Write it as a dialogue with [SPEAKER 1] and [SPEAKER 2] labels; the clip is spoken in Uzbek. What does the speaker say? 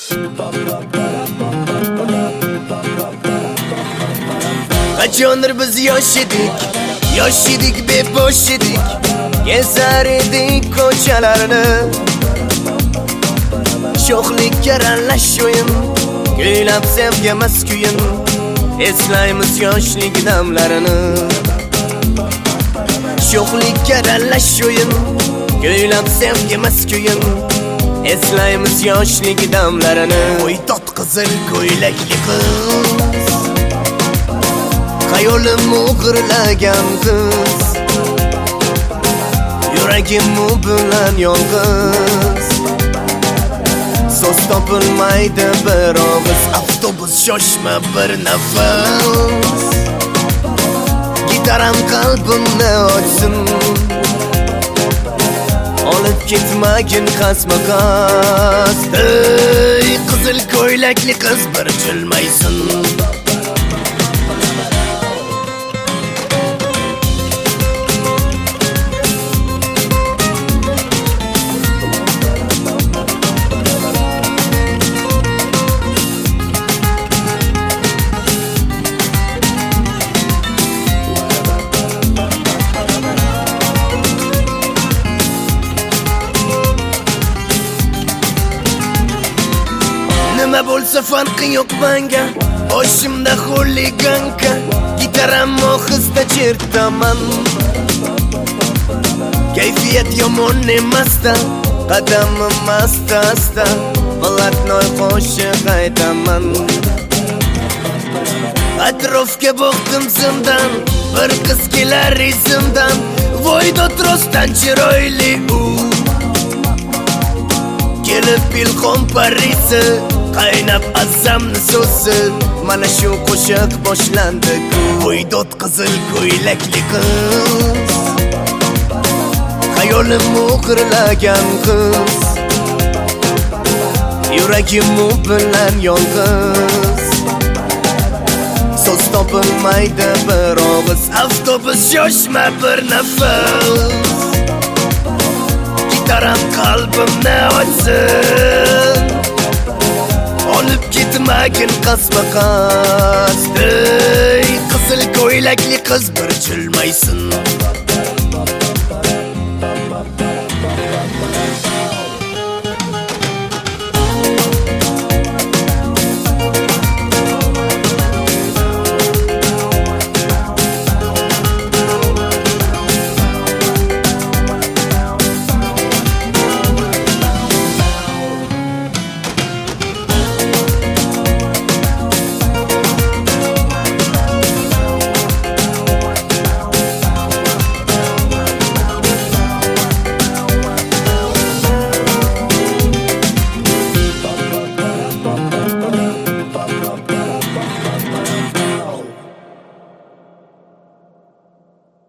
[SPEAKER 1] Qachondir biz yosh edik, bebosh edik, gezar edik ko'chalarni. Sho'xlikka aralash o'yin, kuylab sevgamas kuyin, eslaymiz yoshlik damlarini. Sho'xlikka aralash o'yin, kuylab sevgamas kuyin, eslaymiz yoshlik damlarini. O'ytot qizil ko'ylakli qiz, hayolim o'g'irlagan qiz, yuragim u bilan yolg'iz. So'z topilmaydi bir og'iz, avtobus shoshma bir nafas, gitaram qalbimni ochsin, olib ketmagin qasma-qas. Ey qizil ko'ylakli qiz, bir jilmaysin. Nima bo'lsa farqi yo'q menga, boshimda xuliganka, gitaram ohista chertaman. Kayfiyat yomon emasda, qadamim asta-asta, Balatnoy qo'shiq aytaman. Atrofga boqdim zimdan, bir qiz kelar izimdan, voydod rostdan chiroyli u. Kelib ilhom parisi, qaynab azamni so'zi, mana shu qo'shiq boshlandi. Voydod qizil ko'ylakli qiz, hayolim o'g'irlagan qiz, yuragim u bilan yolg'iz. So'z topilmaydi bir og'iz, avtobus shoshma bir nafas, gitaram qalbimni ochsin, olib ketmagin qasma-qas. Ey qizil ko'ylakli qiz, bir jilmaysin.